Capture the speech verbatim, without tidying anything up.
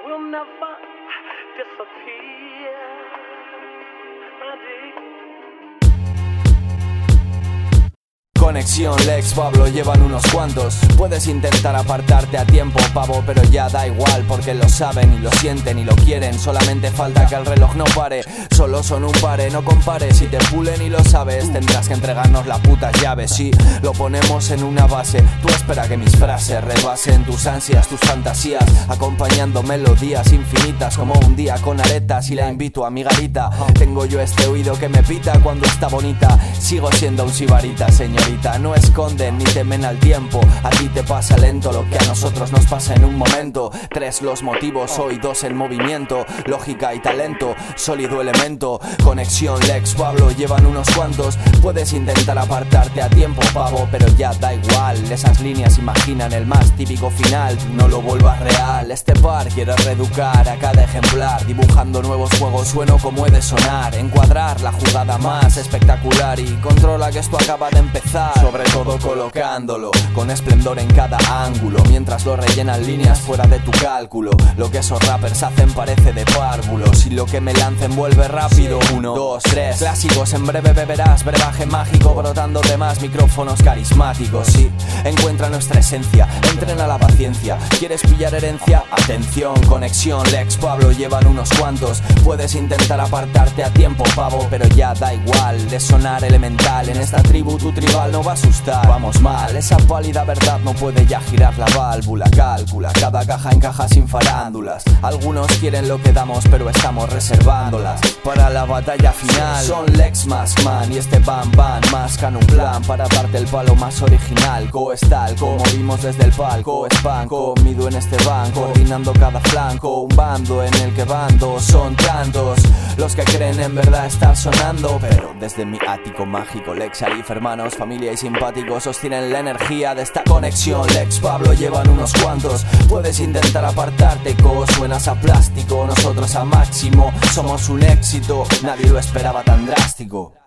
will never disappear. I dig. Conexión, Lex, Pablo, llevan unos cuantos. Puedes intentar apartarte a tiempo, pavo, pero ya da igual, porque lo saben y lo sienten y lo quieren. Solamente falta que el reloj no pare. Solo son un pare, no compares. Si te pulen y lo sabes, tendrás que entregarnos las putas llaves. Si lo ponemos en una base, tú espera que mis frases rebasen tus ansias, tus fantasías, acompañando melodías infinitas como un día con aretas. Y la invito a mi garita. Tengo yo este oído que me pita cuando está bonita. Sigo siendo un sibarita, señorita. No esconden ni temen al tiempo. A ti te pasa lento lo que a nosotros nos pasa en un momento. Tres los motivos, hoy dos en movimiento. Lógica y talento, sólido elemento. Conexión, Lex, Pablo, llevan unos cuantos. Puedes intentar apartarte a tiempo, pavo, pero ya da igual. Esas líneas imaginan el más típico final. No lo vuelvas real. Este par quiere reeducar a cada ejemplar. Dibujando nuevos juegos, sueno como he de sonar. Encuadrar la jugada más espectacular. Y controla que esto acaba de empezar. Sobre todo colocándolo con esplendor en cada ángulo, mientras lo rellenan líneas fuera de tu cálculo. Lo que esos rappers hacen parece de párvulos, y lo que me lancen vuelve rápido. Uno, dos, tres, clásicos en breve beberás. Brebaje mágico brotando de más micrófonos carismáticos. Sí, encuentra nuestra esencia, entrena la paciencia. ¿Quieres pillar herencia? Atención, conexión, Lex, Pablo, llevan unos cuantos. Puedes intentar apartarte a tiempo, pavo, pero ya da igual. De sonar elemental en esta tribu tu tribal no va a asustar. Vamos mal, esa pálida verdad no puede ya girar la válvula. Cálcula, cada caja encaja sin farándulas. Algunos quieren lo que damos, pero estamos reservándolas para la batalla final. Son Lex Maskman y este Bam Bam mascan un plan para darte el palo más original. Coestal, como vimos desde el palco. Espanco, mido en este banco, coordinando cada flanco. Un bando en el que bando son tantos los que creen en verdad estar sonando, pero desde mi ático mágico, Lex, Alif, hermanos, familia y simpáticos sostienen la energía de esta conexión. Lex, Pablo, llevan unos cuantos. Puedes intentar apartarte, co, suenas a plástico. Nosotros a máximo, somos un éxito. Nadie lo esperaba tan drástico.